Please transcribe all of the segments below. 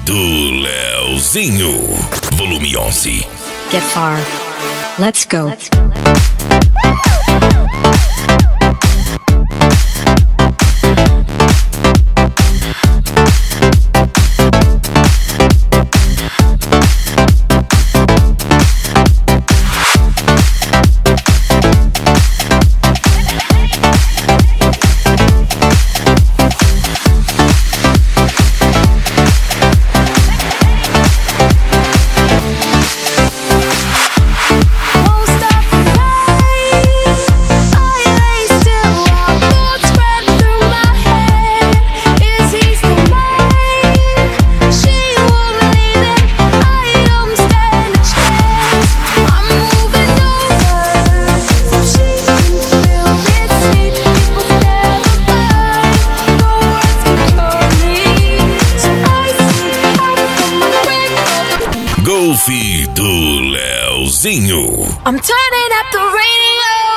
do Leozinho, volume 11. Get far. Let's go. Golfe do Leozinho. I'm turning up the radio.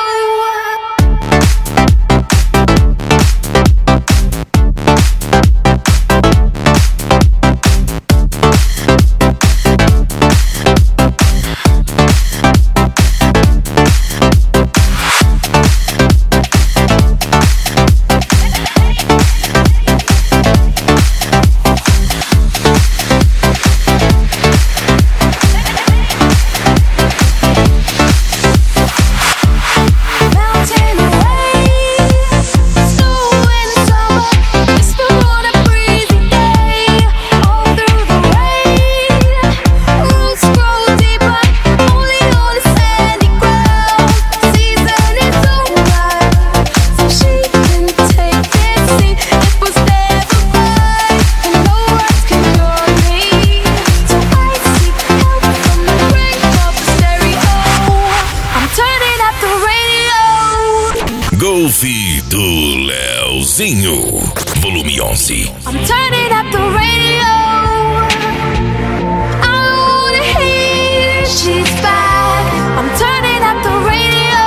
Golfe do Leozinho, volume 11. I'm turning up the radio. I wanna hear she's back. I'm turning up the radio.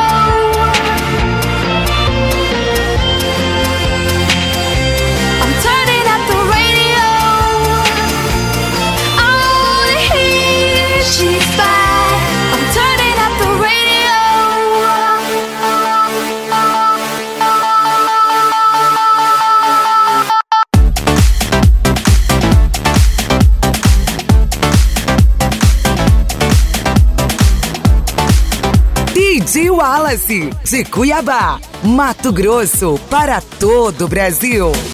I'm turning up the radio. I wanna hear she's back. I'm turning up the radio. DJ Wallace, de Cuiabá, Mato Grosso, para todo o Brasil.